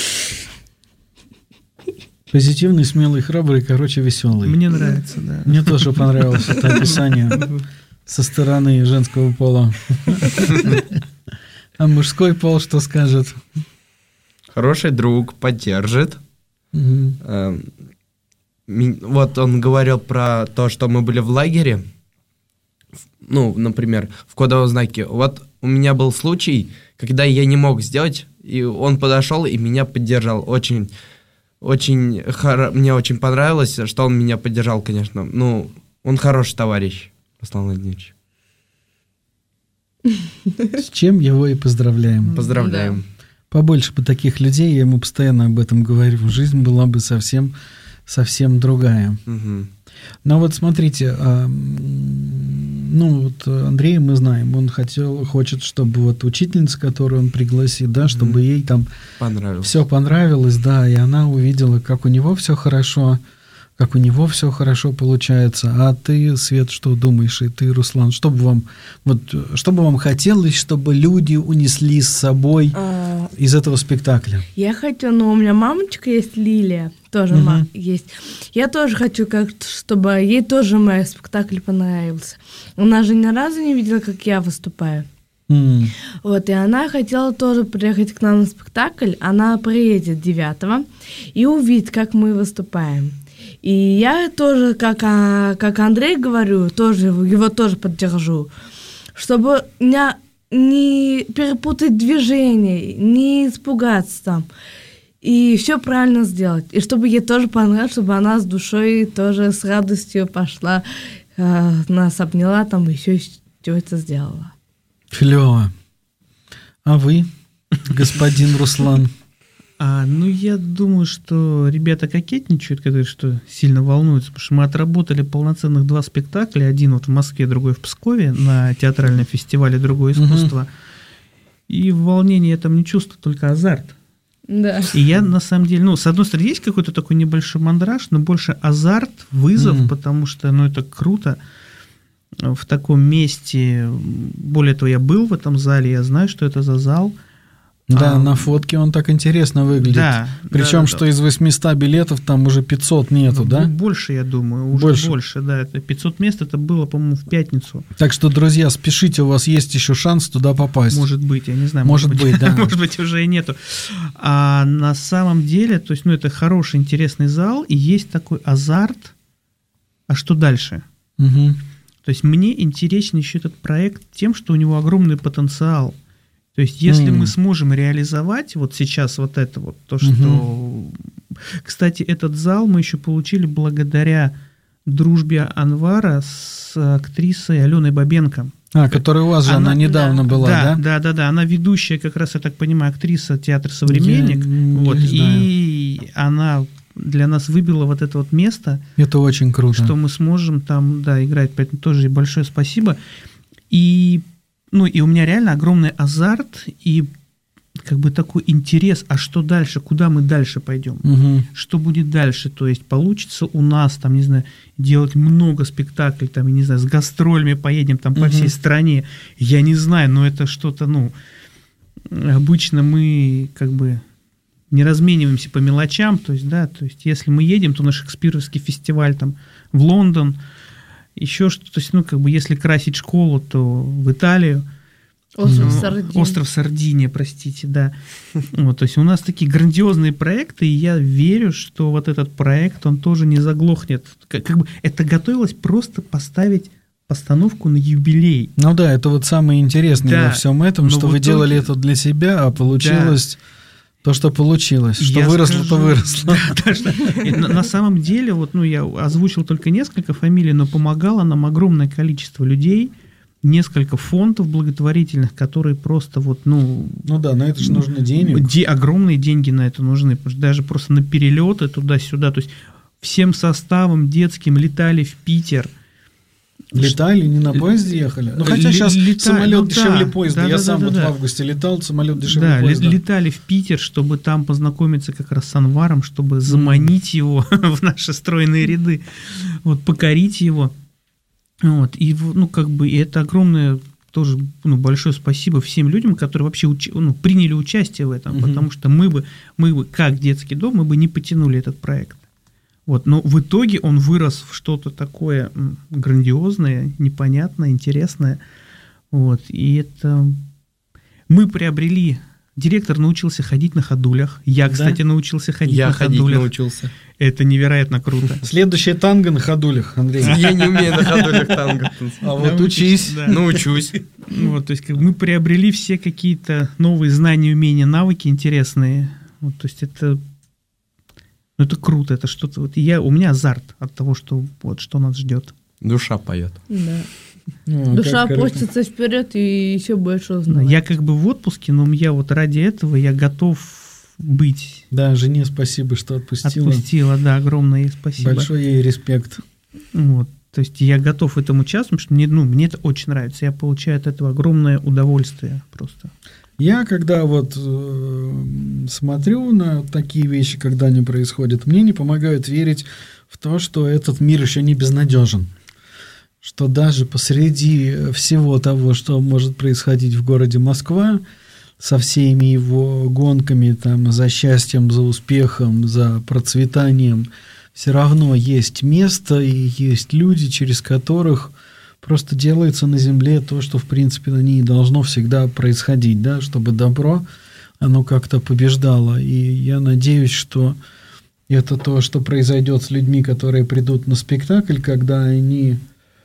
позитивный, смелый, храбрый, короче, веселый. Мне нравится, да. Мне тоже понравилось это описание со стороны женского пола. А мужской пол что скажет? Хороший друг, поддержит. Мгм. Эм, ми- Вот он говорил про то, что мы были в лагере. В- Ну, например, в кодовом знаке. Вот у меня был случай, когда я не мог сделать, и он подошел и меня поддержал. Очень, очень, хоро- мне очень понравилось, что он меня поддержал, конечно. Ну, он хороший товарищ, Руслан Владимирович. С чем его и поздравляем. Поздравляем. Побольше бы таких людей, я ему постоянно об этом говорю. Жизнь была бы совсем, совсем другая. Мгм. Но вот смотрите, а, м, ну вот Андрея мы знаем, он хотел, хочет, чтобы вот учительница, которую он пригласит, да, чтобы ей там Понравилось. все понравилось, да, и она увидела, как у него все хорошо, как у него все хорошо получается. А ты, Свет, что думаешь? И ты, Руслан, что бы вам, вот, что бы вам хотелось, чтобы люди унесли с собой А, из этого спектакля? Я хочу, но у меня мамочка есть, Лилия, тоже Мгм. ма- есть. Я тоже хочу, как чтобы ей тоже мой спектакль понравился. Она же ни разу не видела, как я выступаю. М, Вот, и она хотела тоже приехать к нам на спектакль. Она приедет девятого и увидит, как мы выступаем. И я тоже, как, а, как Андрей говорю, тоже его, его тоже поддержу, чтобы не, не перепутать движения, не испугаться там. И все правильно сделать. И чтобы ей тоже понравилось, чтобы она с душой тоже с радостью пошла, э, нас обняла там и еще все это сделала. клево. А вы, господин Руслан? А, ну, я думаю, что ребята кокетничают, которые что сильно волнуются, потому что мы отработали полноценных два спектакля, один вот в Москве, другой в Пскове, на театральном фестивале «Другое искусство». И в волнении я там не чувствую, только азарт. Да. И я, на самом деле, ну, с одной стороны, есть какой-то такой небольшой мандраж, но больше азарт, вызов, Мгм. потому что, ну, это круто. в таком месте. Более того, я был в этом зале, я знаю, что это за зал. Да, а, на фотке он так интересно выглядит. Да. Причем, да, что да. из восьмисот билетов там уже пятьсот нету, ну, да? Больше, я думаю, уже больше. больше, да. Это пятьсот мест, это было, по-моему, в пятницу. Так что, друзья, спешите, у вас есть еще шанс туда попасть. Может быть, я не знаю. Может Может, быть, быть, да. Может быть, уже и нету. А на самом деле, то есть, ну, это хороший, интересный зал, и есть такой азарт. А что дальше? Угу. То есть, мне интересен еще этот проект тем, что у него огромный потенциал. То есть, если Mm. мы сможем реализовать вот сейчас вот это вот, то, что... Мгм. Кстати, этот зал мы еще получили благодаря дружбе Анвара с актрисой Аленой Бабенко. А, которая у вас же, она, Она- недавно да. была, да? Да, да, да, да. Она ведущая, как раз, я так понимаю, актриса театра «Современник». Я не вот, знаю. и она для нас выбила вот это вот место, Это очень круто. что мы сможем там, да, играть. Поэтому тоже ей большое спасибо. И, ну, и у меня реально огромный азарт и как бы такой интерес, а что дальше, куда мы дальше пойдем, Мгм. что будет дальше, то есть получится у нас, там, не знаю, делать много спектаклей, там, я не знаю, с гастролями поедем там по Мгм. всей стране, я не знаю, но это что-то, ну, обычно мы как бы не размениваемся по мелочам, то есть, да, то есть, если мы едем, то на шекспировский фестиваль там в Лондон, еще что-то, то есть, ну, как бы, если красить школу, то в Италию. Остров Ну, Сардиния. Остров Сардиния, простите, да. Вот, то есть у нас такие грандиозные проекты, и я верю, что вот этот проект, он тоже не заглохнет. Как, как бы это готовилось просто поставить постановку на юбилей. Ну да, это вот самое интересное Да, во всем этом, но что в вы итоге- делали это для себя, а получилось то, что получилось. Что Я выросло, то скажу, выросло. да, да, что- и на, на самом деле, вот, ну, я озвучил только несколько фамилий, но помогало нам огромное количество людей, несколько фондов благотворительных, которые просто вот, ну, Ну да, на это же нужно денег. Де- огромные деньги на это нужны, потому что даже просто на перелеты туда-сюда, то есть всем составом детским летали в Питер. Летали, не на поезде ехали. Ну хотя Ле- сейчас лета- самолет ну дешевле да, поезда. да, Я да, сам да, вот да. в августе летал, самолет дешевле Да, ле- поезда. летали в Питер, чтобы там познакомиться как раз с Анваром, чтобы заманить его в наши стройные ряды, вот, покорить его. Вот, и, в- ну, как бы, и это огромное тоже, ну, большое спасибо всем людям, которые вообще уч- ну, приняли участие в этом, Мгм. потому что мы бы, мы бы, как детский дом, мы бы не потянули этот проект. Вот, но в итоге он вырос в что-то такое м, грандиозное, непонятное, интересное. Вот, и это... Мы приобрели... Директор научился ходить на ходулях. Я, Да? кстати, научился ходить Я на ходить ходулях. научился. Это невероятно круто. Следующее танго на ходулях, Андрей. Я не умею на ходулях танго танцевать. А вот Да, учись. да. Научусь. Ну, вот, то есть как бы мы приобрели все какие-то новые знания, умения, навыки интересные. Вот, то есть это, ну, это круто, это что-то. Вот я, у меня азарт от того, что вот что нас ждет. Душа поет. Да. Ну, Душа как- опустится вперед и еще больше узнавать. Я как бы в отпуске, но я вот ради этого я готов быть. Да, жене спасибо, что отпустила. Отпустила, да, огромное ей спасибо. Большой ей респект. Вот. То есть я готов в этом участвовать, потому что мне, ну, мне это очень нравится. Я получаю от этого огромное удовольствие просто. Я, когда вот э, смотрю на такие вещи, когда они происходят, мне не помогают верить в то, что этот мир еще не безнадежен. Что даже посреди всего того, что может происходить в городе Москва, со всеми его гонками там, за счастьем, за успехом, за процветанием, все равно есть место и есть люди, через которых просто делается на земле то, что, в принципе, на ней должно всегда происходить, да, чтобы добро, оно как-то побеждало. И я надеюсь, что это то, что произойдет с людьми, которые придут на спектакль, когда они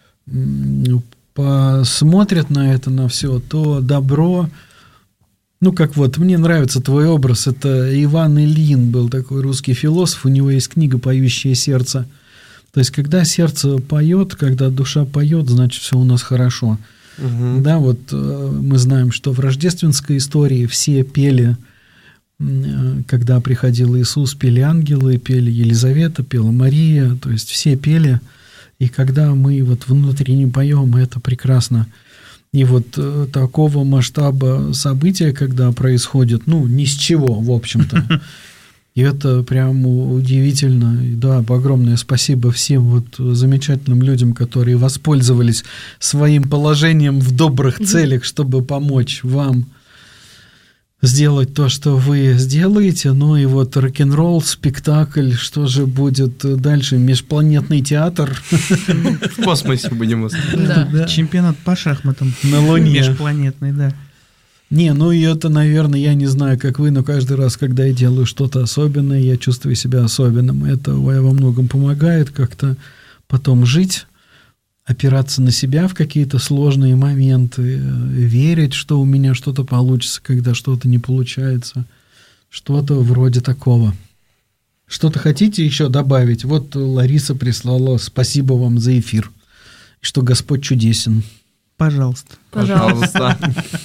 м, посмотрят на это, на все, то добро... Ну, как вот, мне нравится твой образ, это Иван Ильин был такой русский философ, у него есть книга «Поющее сердце». То есть, когда сердце поет, когда душа поет, значит, все у нас хорошо. Мгм. Да, вот э, мы знаем, что в рождественской истории все пели, э, когда приходил Иисус, пели ангелы, пели Елизавета, пела Мария, то есть все пели, и когда мы вот внутренне поем, это прекрасно. И вот э, такого масштаба события, когда происходит, ну, ни с чего, в общем-то, И это прям удивительно. И да, огромное спасибо всем вот замечательным людям, которые воспользовались своим положением в добрых целях, чтобы помочь вам сделать то, что вы сделаете. Ну и вот рок-н-ролл, спектакль, что же будет дальше? Межпланетный театр? В космосе будем Да. Да, чемпионат по шахматам. На Луне. Межпланетный, да. Не, ну и это, наверное, я не знаю, как вы, но каждый раз, когда я делаю что-то особенное, я чувствую себя особенным. Это во многом помогает как-то потом жить, опираться на себя в какие-то сложные моменты, верить, что у меня что-то получится, когда что-то не получается. Что-то вроде такого. Что-то хотите еще добавить? Вот Лариса прислала «Спасибо вам за эфир», что Господь чудесен. Пожалуйста. Пожалуйста.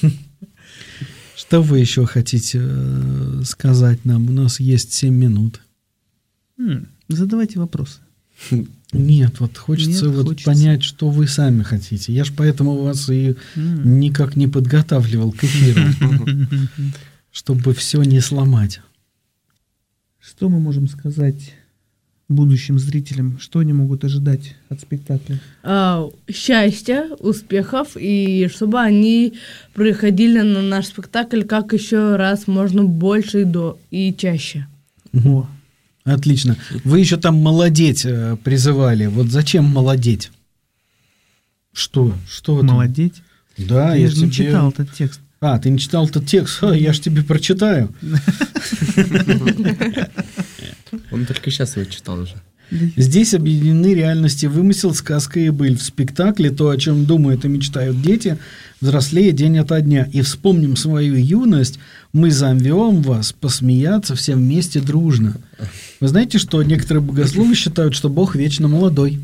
Что вы еще хотите э, сказать нам? У нас есть семь минут. М, Задавайте вопросы. Нет, вот хочется Нет, вот хочется. понять, что вы сами хотите. Я ж поэтому вас и М. никак не подготавливал к эфиру, чтобы все не сломать. Что мы можем сказать будущим зрителям? Что они могут ожидать от спектакля? А, Счастья, успехов, и чтобы они приходили на наш спектакль как еще раз можно больше и, до, и чаще. О, Отлично. Вы еще там молодеть э, призывали. Вот зачем молодеть? Что? Что там? молодеть. Да, Я я же не тебе- читал этот текст. А, ты не читал этот текст? Ха, я ж тебе прочитаю. Он только сейчас его читал уже. Здесь объединены реальности, вымысел, сказка и быль. В спектакле то, о чем думают и мечтают дети, взрослее день ото дня. И вспомним свою юность, мы зовем вас посмеяться все вместе дружно. Вы знаете, что некоторые богословы считают, что Бог вечно молодой?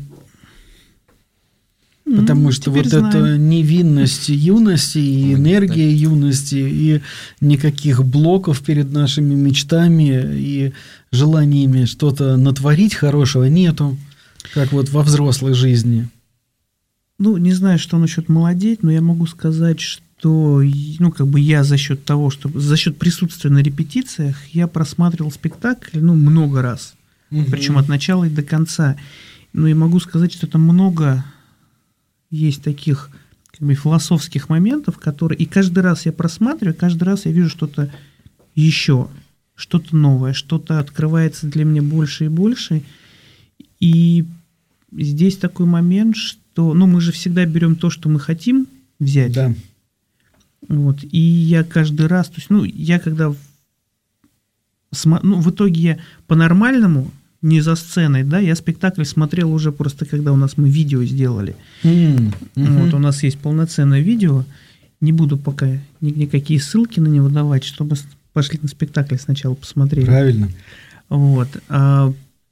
Потому М, что теперь вот знаем. эта невинность юности и энергия юности, и никаких блоков перед нашими мечтами и желаниями что-то натворить хорошего нету, как вот во взрослой жизни. Ну, не знаю, что насчет молодеть, но я могу сказать, что, ну, как бы я за счет того, что за счет присутствия на репетициях, я просматривал спектакль, ну, много раз. Причем от начала и до конца. Ну, и могу сказать, что там много есть таких как бы философских моментов, которые... И каждый раз я просматриваю, каждый раз я вижу что-то еще, что-то новое, что-то открывается для меня больше и больше. И здесь такой момент, что... Ну, мы же всегда берем то, что мы хотим взять. Да. Вот. И я каждый раз... То есть, ну, я когда... в- смо- Ну, в итоге я по-нормальному, не за сценой, да, я спектакль смотрел уже просто, когда у нас мы видео сделали. М, мгм. Вот, у нас есть полноценное видео. Не буду пока ни- никакие ссылки на него давать, чтобы с- пошли на спектакль сначала посмотрели. Правильно. Вот. а,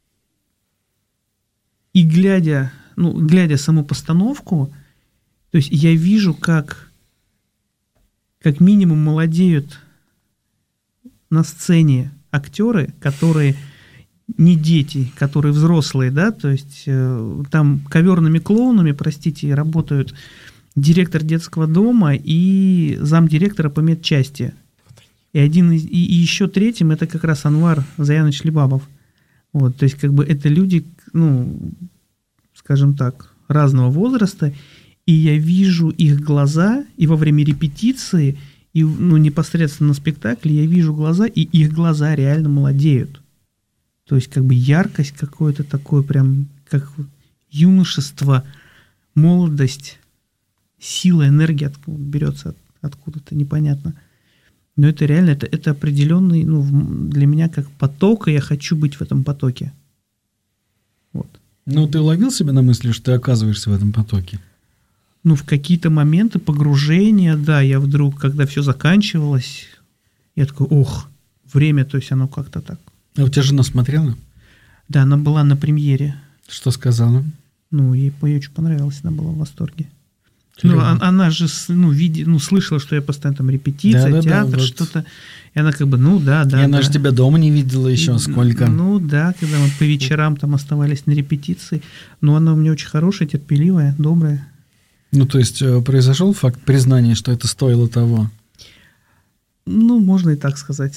И глядя, ну, глядя саму постановку, то есть я вижу, как как минимум молодеют на сцене актеры, которые не дети, которые взрослые, да, то есть э, там коверными клоунами, простите, работают директор детского дома и замдиректора по медчасти. И один из, и, и еще третьим это как раз Анвар Заяныч Либабов. Вот, то есть как бы это люди, ну, скажем так, разного возраста, и я вижу их глаза, и во время репетиции, и ну, непосредственно на спектакле я вижу глаза, и их глаза реально молодеют. То есть как бы яркость какое-то такое, прям как юношество, молодость, сила, энергия откуда берется от, откуда-то, непонятно. Но это реально, это, это определенный, ну, в- для меня как поток, и я хочу быть в этом потоке. Вот. Ну, ты ловил себя на мысли, что ты оказываешься в этом потоке? Ну, в какие-то моменты погружения, да, я вдруг, когда все заканчивалось, я такой, ох, время, то есть оно как-то так. А у тебя жена смотрела? Да, она была на премьере, Что сказала? ну, ей, ей очень понравилось, она была в восторге. Ну, Серьезно? а- она же, с- ну, види, ну, слышала, что я постоянно там репетиция, Да-да-да, театр, вот. что-то, и она как бы, ну, да, да, И она да. же тебя дома не видела еще сколько. Ну, да, когда мы по вечерам там оставались на репетиции, но она у меня очень хорошая, терпеливая, добрая. Ну, то есть э, произошел факт признания, что это стоило того? Ну, можно и так сказать.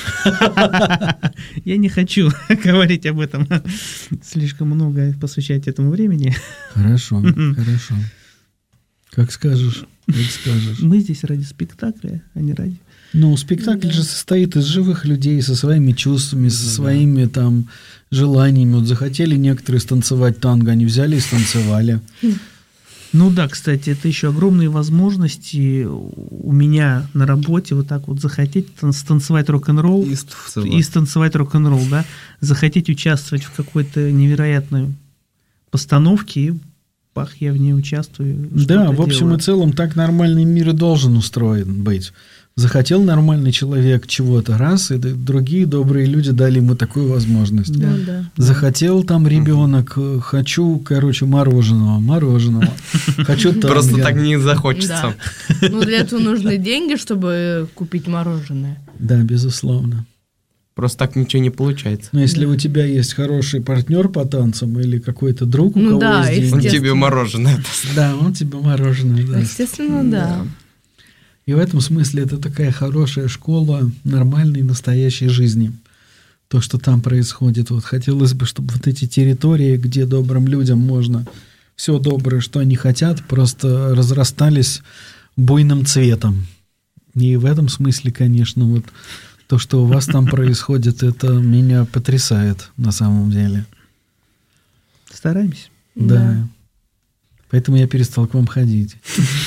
Я не хочу говорить об этом. Слишком много посвящать этому времени. Хорошо, хорошо. Как скажешь, как скажешь. Мы здесь ради спектакля, а не ради... Ну, спектакль же состоит из живых людей со своими чувствами, со своими там желаниями. Вот захотели некоторые станцевать танго, они взяли и станцевали. Ну да, кстати, это еще огромные возможности у меня на работе вот так вот захотеть станцевать рок-н-ролл И и станцевать рок-н-ролл, да, захотеть участвовать в какой-то невероятной постановке, и бах, я в ней участвую. Да, в общем делаю. и целом так нормальный мир и должен устроен быть. Захотел нормальный человек чего-то, раз, и другие добрые люди дали ему такую возможность. Да. Ну да. Захотел там ребенок, хочу, короче, мороженого, мороженого, хочу танго. Просто так не захочется. Да. Ну, для этого нужны деньги, чтобы купить мороженое. Да, безусловно. Просто так ничего не получается. Но если у тебя есть хороший партнер по танцам или какой-то друг, у Ну кого да, есть Он деньги, тебе мороженое даст. да, он тебе мороженое даст. Естественно, да. И в этом смысле это такая хорошая школа нормальной настоящей жизни. То, что там происходит. Вот хотелось бы, чтобы вот эти территории, где добрым людям можно все доброе, что они хотят, просто разрастались буйным цветом. И в этом смысле, конечно, вот то, что у вас там происходит, это меня потрясает на самом деле. Стараемся. Да. Да. Поэтому я перестал к вам ходить.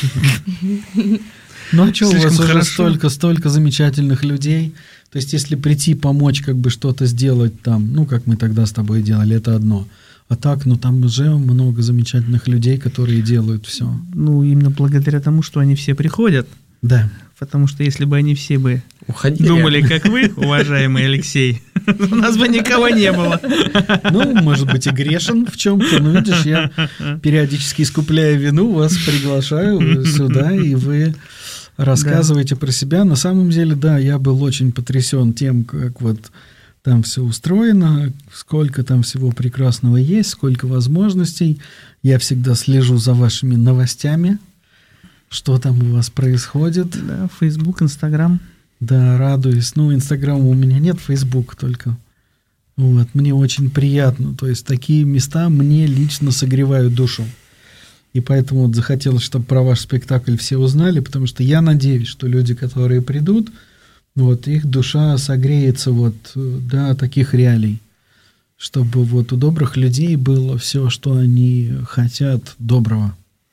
Ну а что, у Слишком вас уже хорошо. столько, столько замечательных людей. То есть, если прийти, помочь, как бы что-то сделать там, ну, как мы тогда с тобой делали, это одно. А так, ну, там уже много замечательных людей, которые делают все. Ну, именно благодаря тому, что они все приходят. Да. Потому что если бы они все бы Уходили. думали, как вы, уважаемый Алексей, у нас бы никого не было. Ну, может быть, и грешен в чем-то. Но видишь, я периодически, искупляя вину, вас приглашаю сюда, и вы рассказываете про себя. На самом деле, да, я был очень потрясен тем, как вот там все устроено, сколько там всего прекрасного есть, сколько возможностей. Я всегда слежу за вашими новостями, что там у вас происходит. Да, Facebook, Instagram. Да, радуюсь. Ну, Инстаграма у меня нет, Фейсбук только. Вот, мне очень приятно. То есть такие места мне лично согревают душу. И поэтому вот захотелось, чтобы про ваш спектакль все узнали, потому что я надеюсь, что люди, которые придут, вот их душа согреется вот до таких реалий. Чтобы вот у добрых людей было все, что они хотят доброго.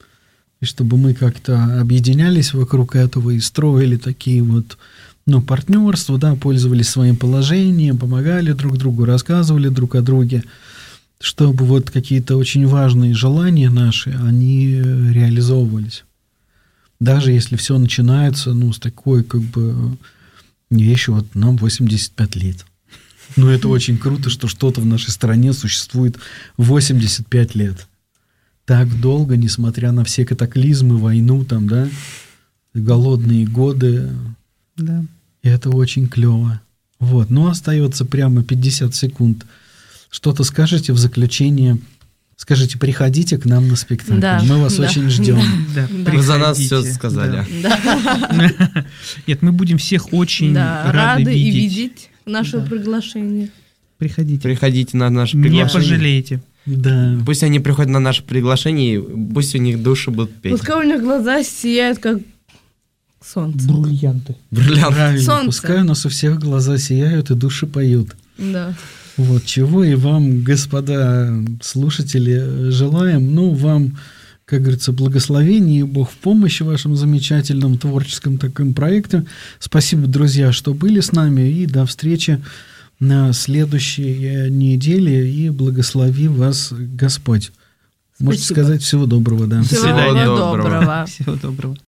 И чтобы мы как-то объединялись вокруг этого и строили такие вот, ну, партнерства, да, пользовались своим положением, помогали друг другу, рассказывали друг о друге, чтобы вот какие-то очень важные желания наши, они реализовывались. Даже если все начинается, ну, с такой, как бы, не еще вот нам восемьдесят пять лет. Ну, это очень круто, что что-то в нашей стране существует восемьдесят пять лет. Так долго, несмотря на все катаклизмы, войну там, да, голодные годы. Да. И это очень клево. Вот. Ну, остается прямо пятьдесят секунд. Что-то скажете в заключение? Скажите, приходите к нам на спектакль. Да, Мы вас да. очень ждем. Да, Вы за нас приходите. все сказали. Да, Нет, мы будем всех очень да, рады, рады и видеть. видеть наше Да. приглашение. Приходите. Приходите на наше Не приглашение. пожалеете. Да. Пусть они приходят на наше приглашение, и пусть у них души будут петь. Пускай у них глаза сияют, как солнце. Бриллианты. Бриллиант. Правильно. Солнце. Пускай у нас у всех глаза сияют и души поют. Да. Вот, чего и вам, господа слушатели, желаем. Ну, вам, как говорится, благословений, и Бог в помощи в вашем замечательном творческом таком проекте. Спасибо, друзья, что были с нами, и до встречи на следующей неделе, и благослови вас Господь. Можете Спасибо. сказать всего доброго, да. Всего свидания. доброго. Всего доброго.